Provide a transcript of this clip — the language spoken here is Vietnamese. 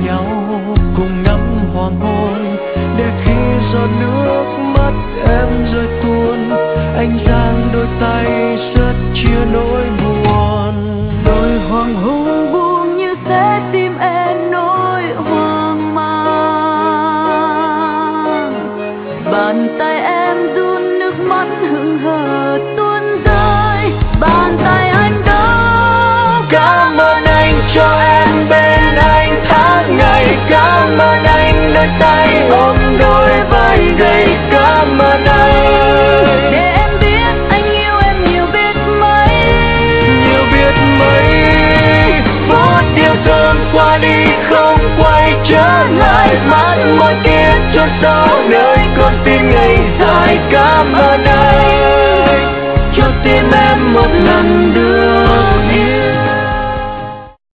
nhau cùng ngắm hoàng hôn, để khi giọt nước mắt em rơi tuôn, anh giang đôi tay rất chia nỗi buồn. Đôi hoàng hôn buông như sẽ tim em nỗi hoang mang, bàn tay em run nước mắt hững hờ tuôn rơi, bàn tay anh đó. Cảm ơn anh cho em bên anh tháng ngày, cảm ơn anh đôi tay ôm đôi vai gầy, cảm ơn anh để em biết anh yêu em nhiều biết mấy, nhiều biết mấy. Phút yêu thương qua đi không quay trở lại, mắt môi kia chôn sâu nơi con tim ngày dài. Cảm ơn anh cho tim em một lần